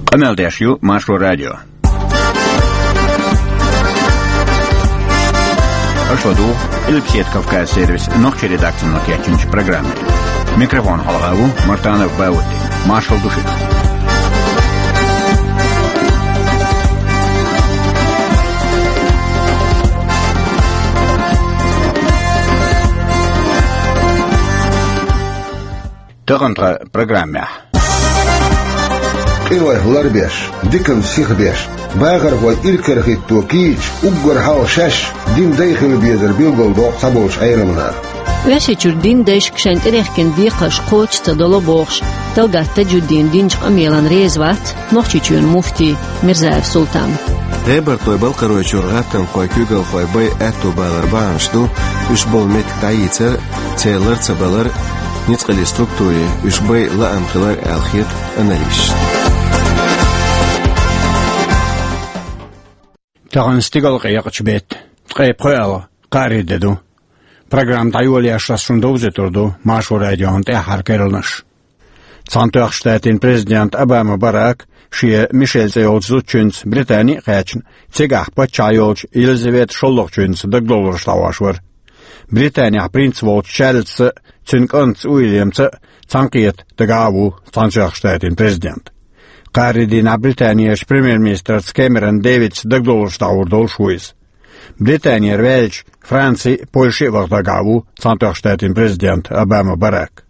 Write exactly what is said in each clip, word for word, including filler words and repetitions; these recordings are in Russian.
قمل داشيو ماشو راديو أشهدوا إلبسيت كافكاز سيرفيس نوخش ريداكشن نوكياتشنش программы. Микрофон халгаву Мартанов Баути. Маршал Душит. Тагынтра программа. Илой ларбеш, дикан сихбеш. Багар вой илкерхит токич, уггар хал шаш, дин дейхил безер билгол док саболш айрымна. وش جردين دايش كشان تريحكن ديقش قوش تدلو بوخش تلقى تجدين دينج أميلان ريزوات نوخشيشون مفتي مرزايف سلطان Ребер той был короче ургатан кой кюгел кой бой эту балар баншту уж бол мет таицер целер цабалар ницкали структуре уж бой ла амхилар алхит анализ. Тагын стигал гыяч бет. Кайп кояла кари деду. Программ тайоли ашшун доузе турду Машу радион те харкерлныш. Цантуах штатин президент Обама Барак шие Мишель Зеолцучунс Британи качн цегах по чайолч Елизавет Шоллохчунс догдолоршлавашвар. Британия принц Волч Чарльз Цинканс Уильямс цанкиет дагаву цантуах штатин президент. Каридин Британия премьер-министр Кэмерон Дэвидс догдолоршлавурдол шуиз. Британия, Вельч, Франция, Польша вардагаву цантуах штатин президент Обама Барак.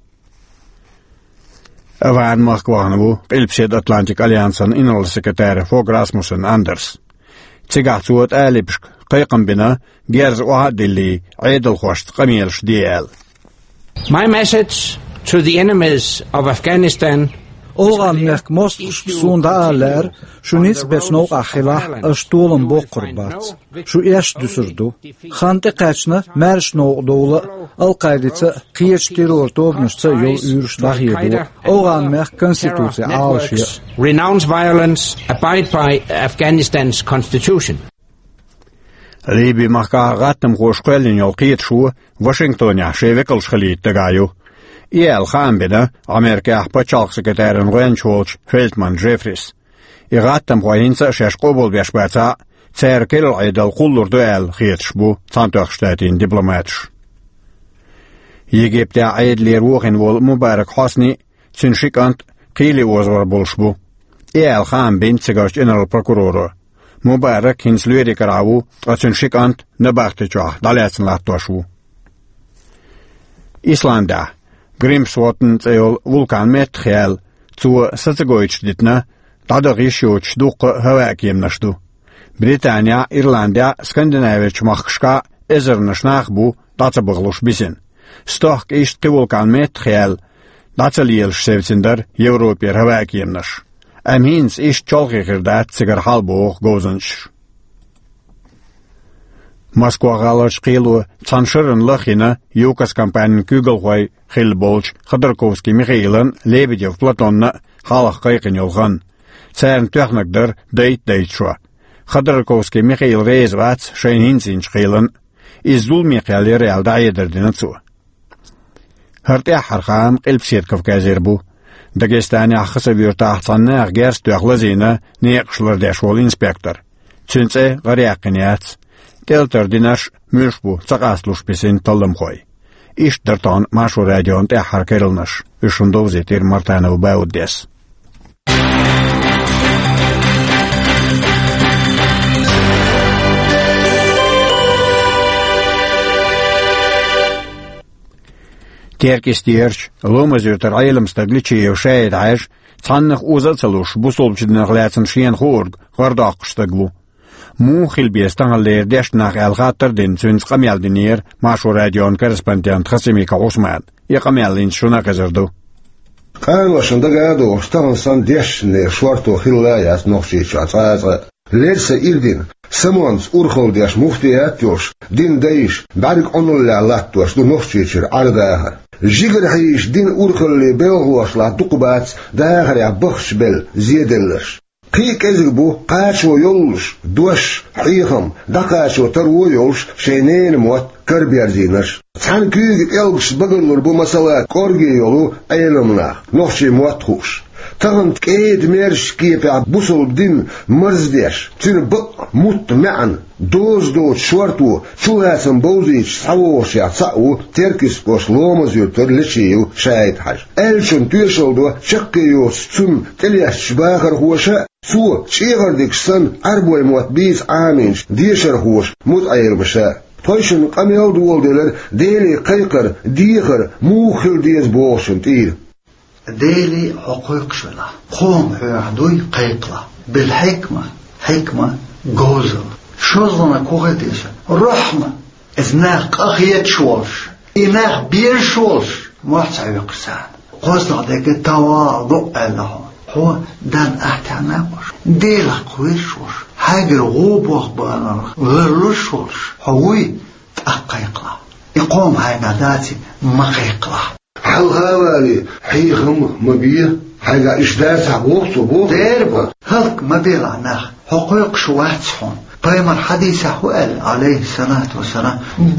Аван Махкванову, Илпсед Атлантик Альянсан инрал-секретарь Фог Расмуссен Андерс. Цигацуот Алипшк, Кайкамбина, Герз Уадилли, Айдл Хошт, Камилш Диэл. My message to the enemies of Afghanistan Olgan merk most sunda aller şu nisbet nog achilah astulen bokurbat. Şu eş düsürdü. Xante kaçna merş nog doğulu al-Qaiditsa qiyeç terror tobnuşsa yol yürüş dahiyedu. Olgan merk konstitusiya alışıya. Renounce violence, abide by Afghanistan's constitution. Libi mahkagatem hoşqelin yol qiyeç şu Washington'a şevekal şxalit tagayu. إيال خام بنا أمريكا بتشالك سكرتير غين شولش فيلتمان جيفريس إغاتم خوينسا شاش قبول بيشباتا تسير كل عيدل قلور دوال خيتشبو تانتوخ شتاتين دبلوماتش يجيب تا عيد ليروخين وول مبارك حسني تنشيك أنت قيلي وزور بولشبو إيال خام بين تسيغوش إنرال بروكورورو مبارك هنس لوري كراوو تنشيك أنت نباختشوه دالياتن لاتوشو إسلاندا Grimsworten zeyol vulkan metkhel zu Sazagoichditna tadagishoch duq hawakimnashdu. Britania, Irlandia, Skandinavich machshka ezernashnach bu datsaboglush bisin. Stoch ist vulkan metkhel datsaliel sevtsinder Europier hawakimnash. Amhins ist cholgirdat sigar halboch gozanch. Moskva galach qilu tsanshirn lakhina yukas kampan kugelhoy Khilbolch Khodorkovsky Mikhailan Lebedev Platonna halaq qayqin yolgan tsern tuxnakdir dayt daytshwa Khodorkovsky Mikhail Rezvats shaynhinsin qilan izul Mikhail real dayederdinatsu harti harqam qilbsiet kafkazerbu Dagestani akhsavyurta ahsanna gerst tuxlazina neqshlar dashwol inspektor tsinse qariaqiniyat Telter dinash müşbu tsaqaslush pisin tallamkhoy İş dertan Maşu radyon te harkerilnash. Üşündov zetir Martanov Bauddes. Terkistierch, lomazürter ayılımsta glitchiyev şayet ayş, tsannych uzatsalush bu solbchidnach latsin shien khorg, gardaqshtaglu. Mu xilbiyestangaller deshnach elgatter den züns qameldinier Maşu radyon korrespondent Xasimika Osman. Iqamelin shuna qazardu. Qanwashında gado ostansan deshne shwarto khillayas noxshichats. Lerse irdin Samons urkhol desh muftiyat yosh din deish barik onulla lattosh du noxshichir ardaher. Jiger hish din urkhol belhosh la tuqbat daher ya bakhshbel ziedelsh. Qiyk ezgbu qacho yolsh dosh hiyham daqacho tarwo yolsh shaynen mot karbiyarzinash Tanküg elgş bagılır bu masalat korgi yolu ayılımla noxshi mot xush تغن كيد ميرش كيبع بوصل دين مرزديش تين بق مت معن دوز دوز شورتو شو هاسم بوزيش سعوش يا سعو تركيس بوش لومزيو ترلشيو شايد حاج الشن تيشل دو شقيو سن تليش شباخر هوشا سو شيغر ديكسن أربوي موت بيس عامينش ديشر هوش متعير بشا تويشن قميل دول ديلر ديلي قيقر ديخر موخل ديز بوشن تير ديلي حقوق شلا قوم هعدوي قيقلا بالحكمة حكمة جوزل شوزنا كوغديش رحمة إذناق أخيات شولش إناق بير شولش محتعي قسان قوزنا ديك تواضع لهم هو دان احتعناقش ديلا قويشوش حاجر غوب وخبانا غيرلوشوش هوي تأقيقلا يقوم هاي ناداتي مقيقلا حل هاوالي حيخم مبيه حاجة إشداسة بوقتو بوقتو ديربو هلك مبيلا ناخ حقوق شواتسحون قيمر حديث حوال عليه الصلاة والسلام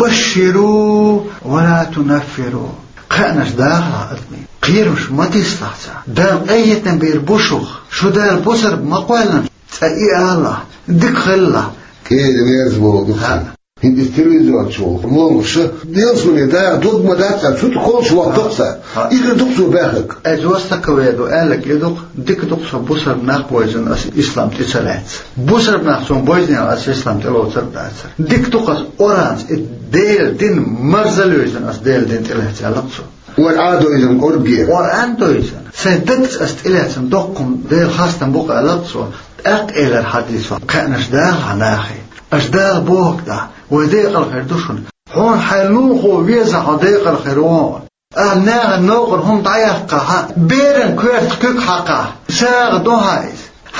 بشروا ولا تنفروا قانش داخل أدمي قيرمش ما تسلحسا دال أيتن بير بوشوخ شو دال بوسر بمقوالا تأي الله دك خلا كيد ميرزبو دخل هندي التلفزيون شوخ مونغش ديالس من يداع ضد مداتها شو تقول شو وقتها إذا دكتور باخك أجوزتك ويدو قالك يدوك ديك دكتور بوسر بناق بويزن أس إسلام تسلات بوسر بناق سون بويزن أس إسلام تلوتر داتر ديك دكتور أورانز ديل دين مرزلويزن أس ديل دين تلات علقصو والعادو إذن قربية والعادو إذن سيدكس أستئلاتن دقم ديل خاصة بوقع علقصو أقل الحديث كأنش داغ عناخي أشداغ بوك دا وديق الخير دوشن هون حيلوخو ويزا ديق الخيرون أهناغ النوقر هم ضيقها بيرن كويرت كوك حقا ساغ دوهايز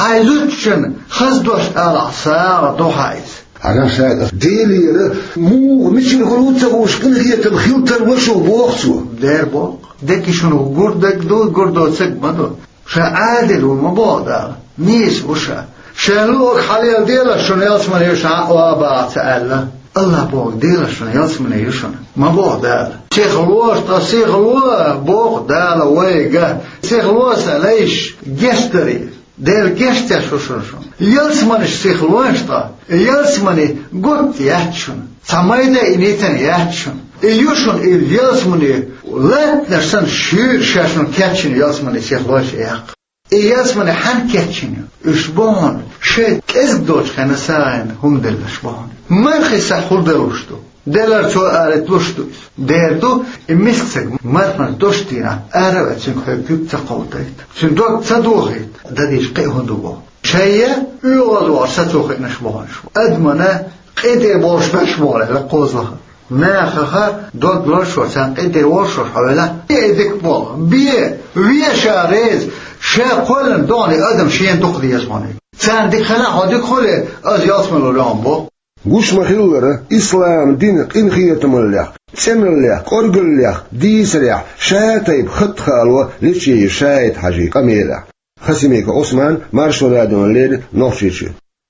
حيزوتشن خزدوش ألا ساغ دوهايز أنا ساعد ديلي مو مش يقولون تبوش كن هي تبخيل تروشو بوخسو دير بوك ديكي شنو قردك دو قردو تسك مدو شا عادل ومبودا نيس وشا شالوك حاليا ديلا شنو يلسمن يشن وابا تألا الله بوك ديلا شنو يلسمن يشن ما بوك دالا شيخ الوش تصيخ الوش بوك دالا ويقا شيخ الوش ليش جستري ديل جستر شو شو شو يلسمن شيخ الوش تا يلسمن قلت يحشن سمايدا إنيتن يحشن يشن يلسمن لا نشان شير شاشن كاتشن يلسمن شيخ الوش يق يلسمن حن كاتشن إشبان شيء كذب دوش خنا ساين هم دل إشبان ما خيسا خود دلوشتو دلار شو أرد دوشتو دردو إمسكسك مرفن دوشتينا أرد سنك هكوك تقوتيت سن دوك تدوخيت داديش قيهن دوغو شيء يوضو ستوخي نشبان شو أدمنا قيدي بوش بشبالة لقوزلها ناخها دوك لوشو سان قيدي وشو حوالا بيدك بول بيه ويه شاريز شا قولن دوني أدم شين دقدي يزماني سان دي خلا هادي خولي از ياسمن الرام بو قوش مخيلورة إسلام دين قنخية مليح سمليح قرقليح ديسليح شاتيب خط خالوة لشي شايد حاجي قميلة خسيميك عثمان مارشو رادون ليل نوشيشي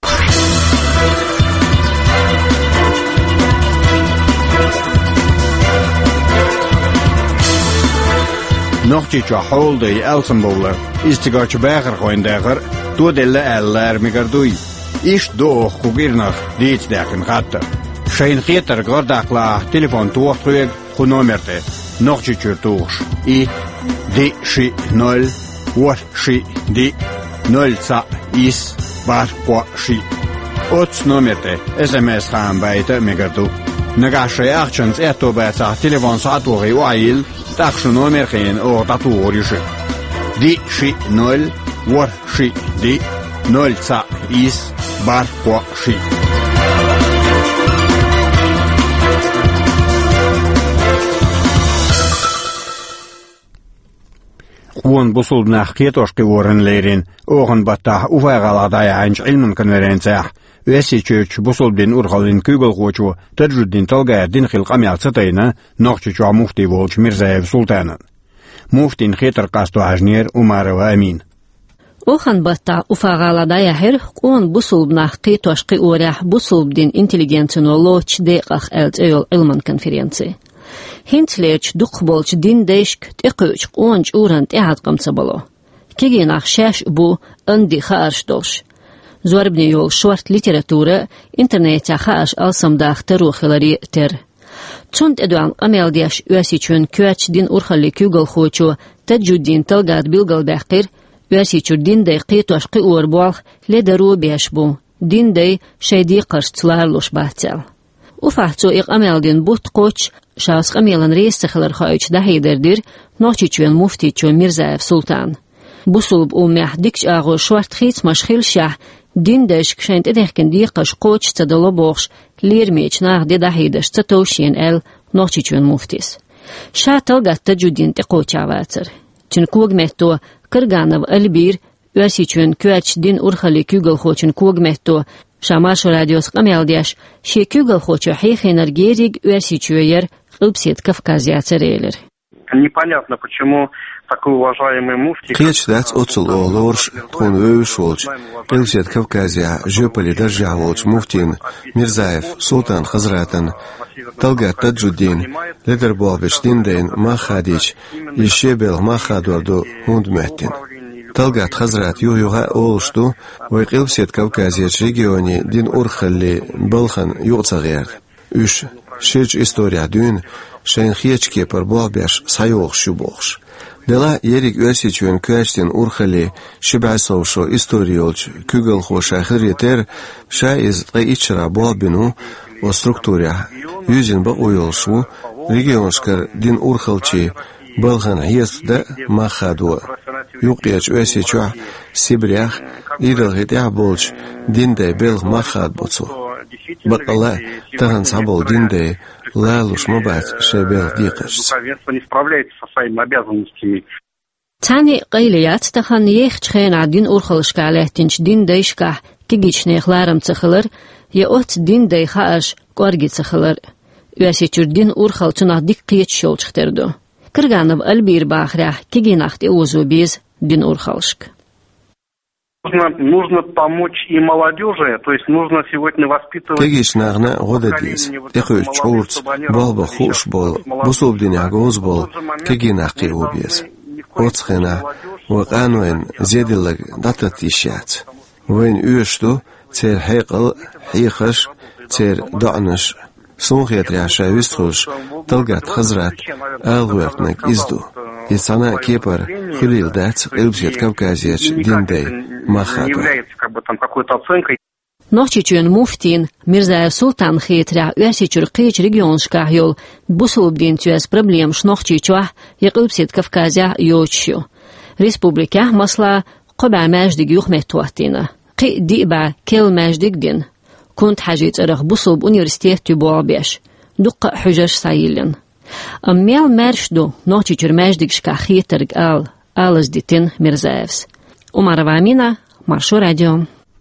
Nochtje hol de Elsenboller is te gaatje berger gewoon deger door de eller migardui. Is door kugirnach diets deken gatte. Zijn gieter gordakla telefoon toortrueg genomerte. Nochtje churtoos. I di shi nol war shi di nol sa is bar qua shi. Ots nomerte S M S gaan bijte migardu. Nagashe achchens eto bijta telefoon satori wail. تاخشو نومر خين او تطور يشي دي شي نول ور شي دي نول تا إيس بار قو شي قوان بصول بناخكيت وشقي ورن ليرين اوغن بطاح اوفاغالا دايا عنش علم كنورينتاح ويسي تشوش بصول بدين أورخالين كوغل خوشو تجرد دين تلقى دين خلق أميال ستينا نوخشو مفتي والش مرزايف سلطانا مفتين خيتر قاستو عجنير ومارو أمين أوخن بطا أفاغالا دايا هير قوان بصول بناخ قيتوش قي أوريح بصول بدين انتليجنتنو لوش ديقاخ ألت أيول علمان كونفرنسي هنت ليش دق بولش دين ديشك تقوش قوانج أوران تقعد قمت بلو كيجيناخ شاش بو اندي خارش دوش زوربني يول شورت ليتراتورة انترنت خاش ألسم داخ تروخلاري تر تشونت ادوان اميل دياش ياسيچون كواتش دين اورخلي كوغل خوچو تجودين تلغاد بيلغل باقير ياسيچور دين دي قيتوش قي اوربوال لدرو بيشبو دين دي شيدي قرشتلارلوش باتل وفاحتو اق اميل دين بوت قوچ شاس اميلن ريس خلر خايچ دهيدردير نوچيچون مفتيچو ميرزايف سلطان بوسولب اومح ديكش اغو شوارت خيت مشخيل شاه دين داش كشنت ادهكن ديقش قوچ تدلو بوخش ليرميچ ناغ دي دهيدش تتوشين ال نوچيچون مفتيس شا تلغات تجودين تقوچاواتر چن كوغمتو كرغانو البير ياسيچون كواتش دين اورخلي كوغل خوچن كوغمتو شاماش راديوس قميلدياش شي كوغل خوچو حيخ энергериг ياسيچويер قلبسيت кавказиацерелер непонятно почему такой уважаемый муфти Кечдат оцул олорш тон өшолч Пелсет Кавказия жөпали дажаволч муфтин Мирзаев Султан Хазратан Талгат Таджуддин Ледерболбеш Диндейн Махадич Ишебел Махадорду Хундметтин Талгат Хазрат ююга олшту Вайқилсет Кавказия региони Дин Урхалли Балхан юцагер Үш шеч история дюн Шен хечке пар болбеш сайоқ шубоқш Дела ерик өсичуен көштен урхали шибасовшо историолч күгел хоша хиритер ша из ичра болбину о структуре юзин ба ойолшу регионскар дин урхалчи балхан хесда махадо юқияч өсичу сибрях идалгитя болч динде бел махад боцу бакала таган сабол динде Лалуш мобат шебел дикаш. Правительство не справляется со своими обязанностями. تاني قيليات تخن يخشين عدين أورخلش كعلاتينش دين دايشكا كيجيشنيخ لارم تخلر يأوت دين داي خاش قارجي تخلر ياسيتشور دين أورخل تناخ ديك قيت شولش اختردو كرغانب البير باخريح كيجيناخت اوزو بيز دين أورخلشك Нужно, нужно помочь и молодежи, то есть нужно сегодня воспитывать... Тегиш нагна годадис, экой чурц, балба хуш бол, бусул диняг бол, кеги нахки убез. Оцхена, вакануэн зедилаг датат ишяц. Вэн уешту, цер хейкал, хейхаш, цер да'наш. Сунхет ряша вистхуш, талгат хазрат, алгуэртнак изду. Исана кепар, хулил дац, элбсет Кавказияч, диндей, махаду. Nochchichun muftin Mirzaev Sultan Khitra Yasichur Qich regionska yol busulbdin tües problem shnochchichwa yaqubsit Kavkazia yochshu. Respublika masla qoba majdig yukhmetwatina. Qi diba kel majdigdin. Kunt hajit araq busulb universitet tubabesh. Duqa hujash sayilin. Ammel marshdu nochchichur majdig shka khiterg al alas ditin Mirzaevs. Umarova Amina, Marsho Radio.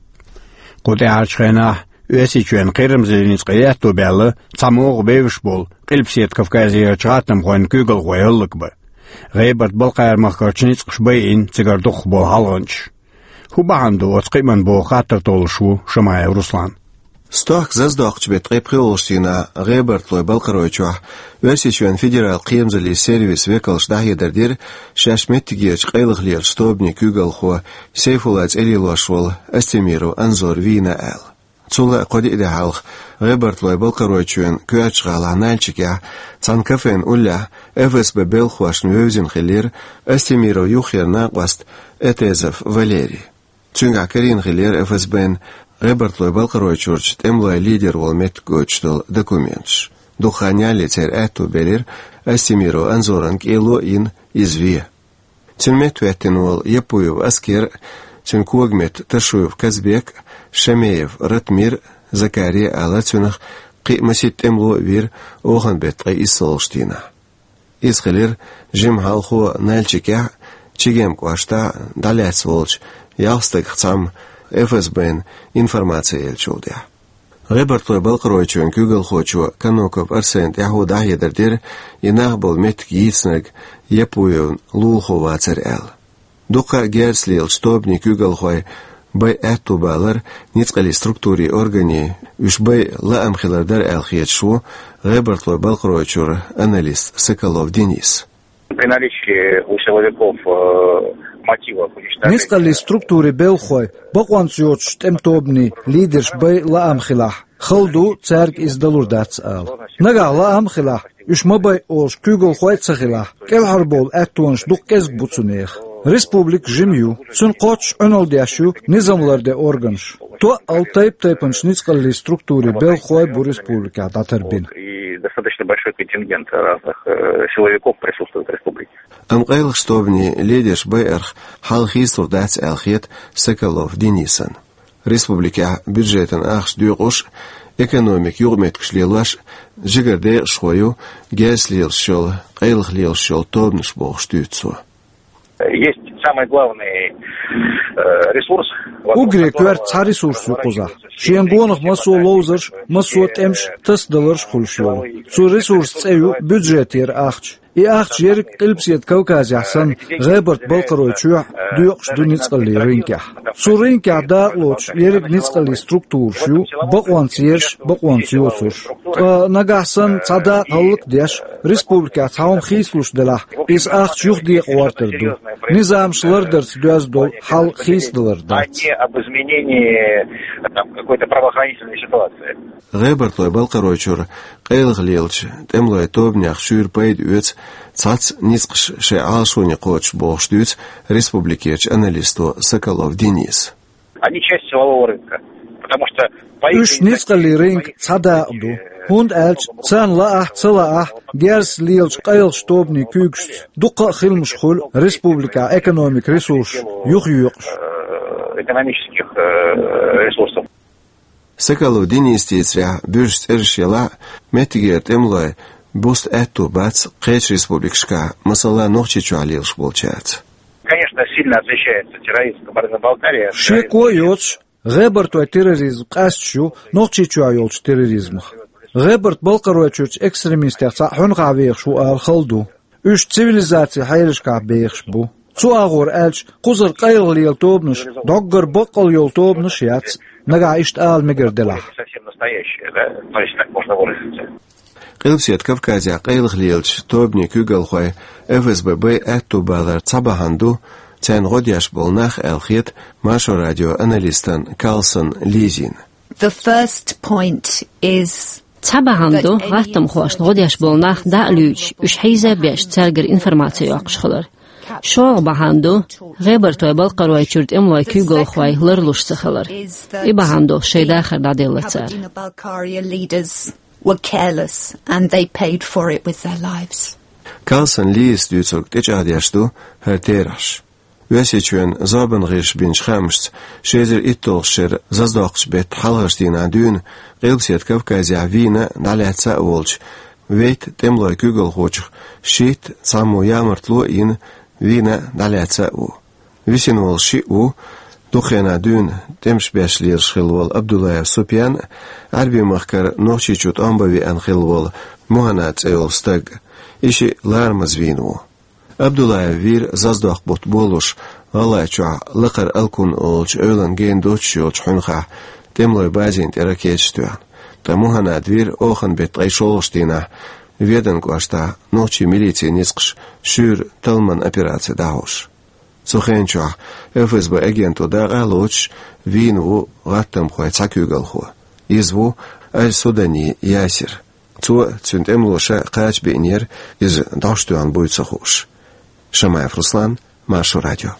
قد عاشقنا واسيچون قرمزلينس قياتو بيلا تاموغ بيوشبول قلبسيت كافكازيا چاتم خوين كوغل خويلكبا غيبت بالقير مخكرچنيس قشبين تيغردوخ بو هالونش هو باندو وتقيمن بو خاطر تولشو شماي روسلان Стох заздохч бет қипқилшина ғибартлой балқаройчуах весичуан федерал қиемзали сервис векалш дахидардир шашметтигеч қайлықлер стобни күгалхуа сейфулац элилошвол астемиру анзор вина ал. Цула қодиде халх ғибартлой балқаройчуан күачғала налчикя цанкафен улля ФСБ белхуашн вевзин хилир астемиру юхер нақваст этезов Валерий. Цунга карин хилир ФСБн Ребертлой Балкаройчурч темлой лидер волмет гочтал документш. Духаняли цер эту белер астемиру анзоранг ило ин изве. Цинмет веттенуал Япуев аскер, цинкуагмет Ташуев Казбек, Шамеев Ратмир, Закария Алацюнах, Қимасит темло вир Оханбет қай исалштина. Исхалир жим халху нальчикя, чигем квашта даляц волч, ялстак хцам ФСБн информация елчулдя. Ребертлой Балқаройчуан күгіл хочуа Каноков Арсент Яхуда едердер инағбыл метк yitzнаг Япуевн лулхова цар әл. Дуқа герслил штобни күгіл хой бай әтту балар ницқали структури органи үш бай лаамхилардар әлхиет шу Ребертлой Балқаройчур аналист Соколов Денис. При наличии у силовиков мотивов уничтожения. Нискали структуры белхой, бакванциот штемтобни лидерш бай лаамхилах. Халду церк издалурдац ал. Нага лаамхилах, ушмабай олш кюгл хой цахилах. Келхарбол әттуанш дуккезг буцунех. Республик жимью, сын коч önaldящу низамларде органш. То алтайп тайпанш нискали структуры белхой бу республика датарбин. И достаточно большой контингент разных э, силовиков присутствует в республике. Амгайлх штовни лидерш байерх халхистур дац алхет Соколов Денисан. Республика бюджетен ахш дюгуш экономик юрметкш лилаш жигарде шхою гес лил шол гайлх лил шол тобнш бог штюцу. Есть самый главный э, ресурс. Угре квер ца ресурсу куза. Шиембонах масо лоузерш, масо темш тасдаларш хулшо. Цу ресурс цею бюджетер ахч. И ахч ерик кылпсет Кавказ яхсан гайбарт балқаройчу дюqш ду ницқали ринкя. Цу ринкя да лоч ерик ницқали структуршу бақванцерш бақванциосуш. Нагасан цада қаллық деш республика цаум хислуш дела. Из ахч юх диқ вартерду. Низамшлардерс дуаздол хал хисдалардац. Не об изменении там, какой-то правоохранительной ситуации. Гайбарт лой балқаройчур қайлық лелч темлой тобнях шүрпайд үц цац нисқш ше алшуни коч богштюц республикеч аналисту Соколов Денис. Они часть силового рынка, потому что Үш нисқали ринк цадааду. Хунд әлч цан лаах цалаах герс лилч қайлш тобни күйгш дуқа хилмш хул республика экономик ресурс юх юқш. Экономических ресурсов. Соколов Денис тицря бюджет эршела метигер темлой буст эту бац кэч республикшка масала нохчичу алилш болчац. Конечно, сильно отличается терроризм Кабардино-Балкария. Шекойоч гайбарту терроризм қасчу нохчичу айолч терроризм. Гайбарт балқаройчуч экстремистер хун гавишу ал халду. Үш цивилизация хайрышка бейхш бу. Цу агор әлч қузыр қайыл лил тобныш, доггар бақал йол тобныш яц. Нага ишт ал мегерделах. Совсем настоящее, да? Ну, если так можно выразиться. Қилпсет Кавказя қайлық лилч тобни күгалхой эф эс бэ бэ әтту балар цабаханду цән ғодяш болнах әлхет Машу радио аналистан Калсон Лизин. The first point is цабаханду ғаттым хош ғодяш болнах да лүйч үш хайза беш цәргір информация яқшқылар. Шоғ баханду ғайбар той балқаруай чүрт имлай күгіл хуай лырлуш сықылар. И баханду шейда қырда делі цәр. were careless and they paid for it with their lives. Carlson Lees dutsog tejadjashtu herterash. Vesicuen zaben rish bin schramst, shezer itolsher zazdaqs bet halharstina dün, qilbset Kavkazia vina naletsa olch. Weit temloy kugel hoch, shit samu yamartlo in vina naletsa u. Visinol shi u Dukhena dün temshbeshlir shilwol Abdullah Sufyan arbi mahkar nochichut ambavi an khilwol muhanat eyol stag ishi larmaz vinu Abdullah vir zazdaq bot bolush alacha laqar alkun olch ölan gen dochyoch hunha temloy bazin terakechtuan ta muhanat vir ohan bet aysholstina vedan kosta nochi militsiya nisqsh shur talman operatsiya dahosh Сухенча эф эс бэ агенту да алоч вину гаттам хой цакюгалху изву аль-Судани Ясир цу цюнтем лоша кач бенер из даштуан буйца хуш Шамаев Руслан, Машу радио.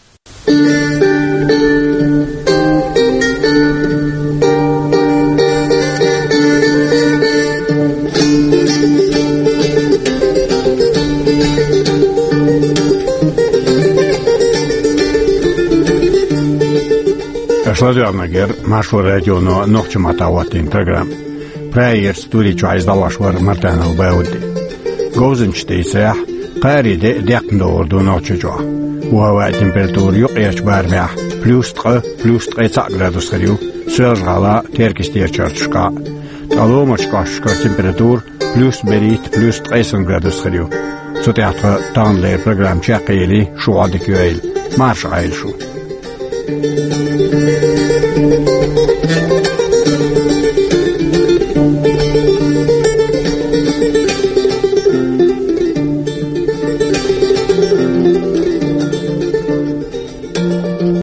Шладернагер Машу радио но нохчматаватин программ. Праер стури чайз далашвар Мартанов Бауди. Гозенчтейсах قاري دق نور دو نوتشجوا وهو температура يقيش بارمح плюс три плюс тридцать градус خريو سيرج غلا تركستير чарчка аломочкашка температура плюс берит плюс тридцать градус خريو сотеатра танлер программ чакели шуадикюэл марш айлшу